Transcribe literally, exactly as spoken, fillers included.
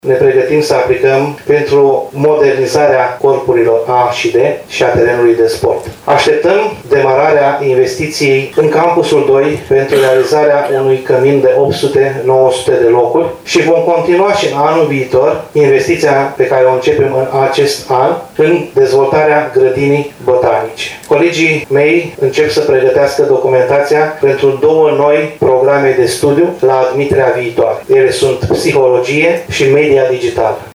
Ne pregătim să aplicăm pentru modernizarea corpurilor A și D și a terenului de sport. Așteptăm demararea investiției în campusul doi pentru realizarea unui cămin de opt sute - nouă sute de locuri și vom continua și în anul viitor investiția pe care o începem în acest an în dezvoltarea grădinii botanice. Colegii mei încep să pregătească documentația pentru două noi programe de studiu la admiterea viitoare. Ele sunt psihologie și media digitală.